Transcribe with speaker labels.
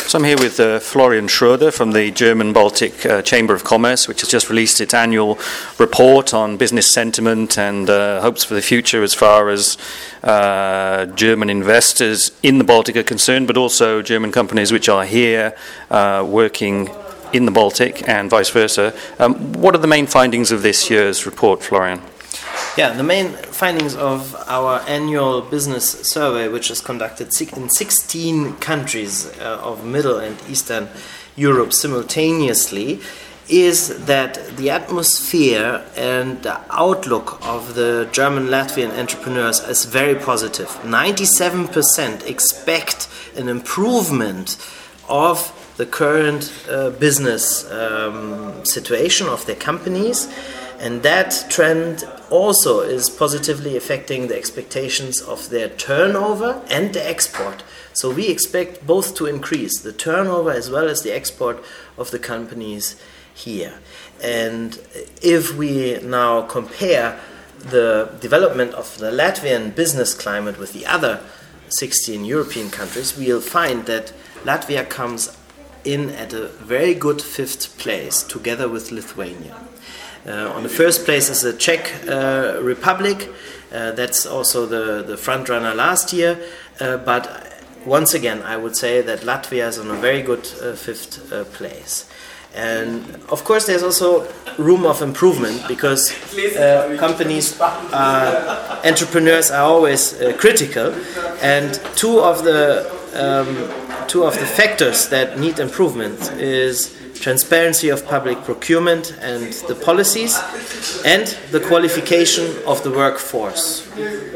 Speaker 1: So I'm here with Florian Schroeder from the German Baltic Chamber of Commerce, which has just released its annual report on business sentiment and hopes for the future as far as German investors in the Baltic are concerned, but also German companies which are here working in the Baltic and vice versa. What are the main findings of this year's report, Florian?
Speaker 2: Yeah, the main findings of our annual business survey, which is conducted in 16 countries of Middle and Eastern Europe simultaneously, is that the atmosphere and the outlook of the German-Latvian entrepreneurs is very positive. 97% expect an improvement of the current business situation of their companies. And that trend also is positively affecting the expectations of their turnover and the export. So we expect both to increase, the turnover as well as the export of the companies here. And if we now compare the development of the Latvian business climate with the other 16 European countries, we'll find that Latvia comes in at a very good fifth place together with Lithuania. On the first place is the Czech Republic. That's also the front runner last year. But once again, I would say that Latvia is on a very good fifth place. And of course, there's also room of improvement because companies, entrepreneurs are always critical, and two of the factors that need improvement is transparency of public procurement and the policies, and the qualification of the workforce.